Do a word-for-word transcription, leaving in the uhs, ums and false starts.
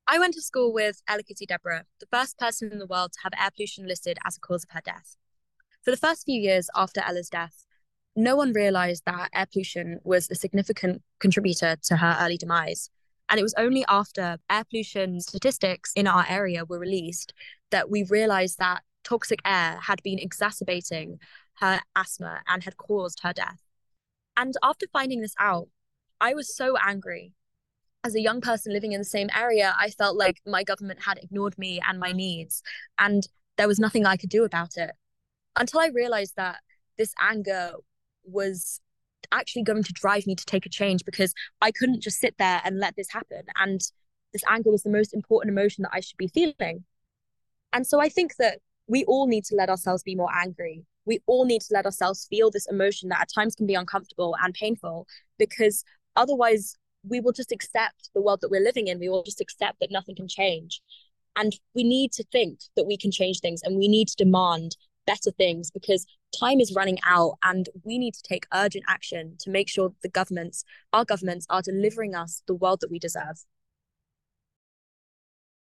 I went to school with Ella Kitty Deborah, the first person in the world to have air pollution listed as a cause of her death. For the first few years after Ella's death, no one realized that air pollution was a significant contributor to her early demise. And it was only after air pollution statistics in our area were released that we realized that toxic air had been exacerbating her asthma and had caused her death. And after finding this out, I was so angry. As a young person living in the same area, I felt like my government had ignored me and my needs, and there was nothing I could do about it until I realized that this anger was actually going to drive me to take a change because I couldn't just sit there and let this happen. And this anger was the most important emotion that I should be feeling. And so I think that we all need to let ourselves be more angry. We all need to let ourselves feel this emotion that at times can be uncomfortable and painful because otherwise we will just accept the world that we're living in. We will just accept that nothing can change. And we need to think that we can change things and we need to demand better things because time is running out and we need to take urgent action to make sure the governments, our governments, are delivering us the world that we deserve.